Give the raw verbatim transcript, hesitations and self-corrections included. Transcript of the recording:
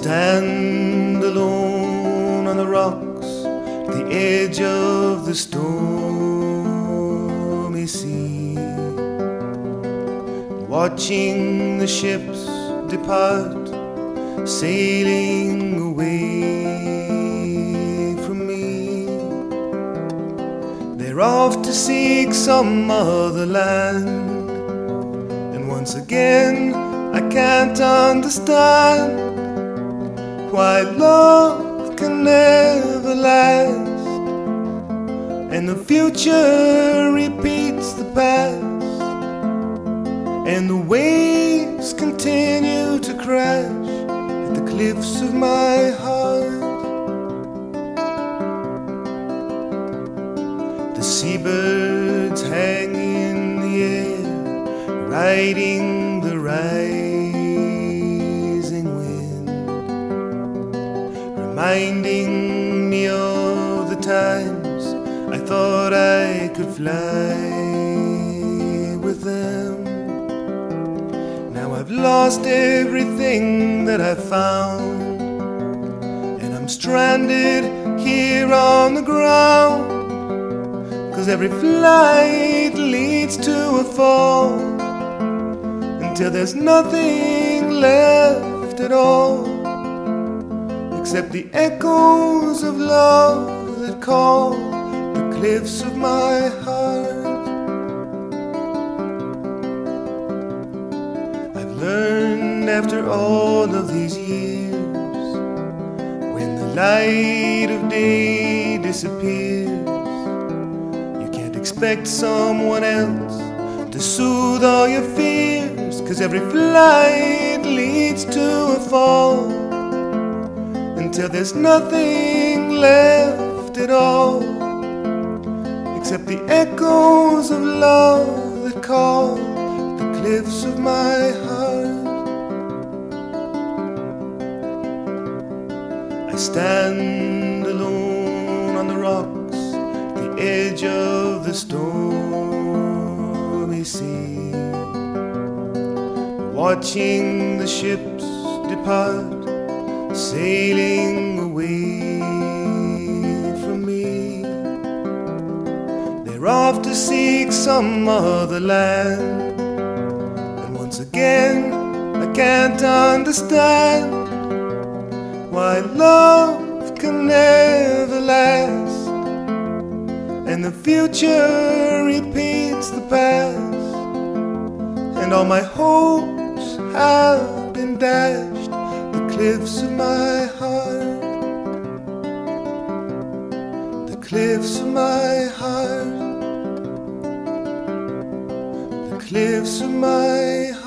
stand alone on the rocks at the edge of the stormy sea, watching the ships depart, sailing away from me. They're off to seek some other land, and once again I can't understand why love can never last, and the future repeats the past, and the waves continue to crash at the cliffs of my heart. The seabirds hang in the air, riding the rising wind, reminding me of the times I thought I could fly with them. Now I've lost everything that I found, and I'm stranded here on the ground, 'cause every flight leads to a fall, until there's nothing left at all except the echoes of love that call the cliffs of my heart. I've learned after all of these years, when the light of day disappears, you can't expect someone else to soothe all your fears, 'cause every flight leads to a fall, until there's nothing left at all except the echoes of love that call the cliffs of my heart. I stand alone on the rocks at the edge of the stormy sea, watching the ships depart, sailing away from me. They're off to seek some other land, and once again I can't understand why love can never last, and the future repeats the past, and all my hopes have been dashed, the cliffs of my heart, the cliffs of my heart, the cliffs of my heart.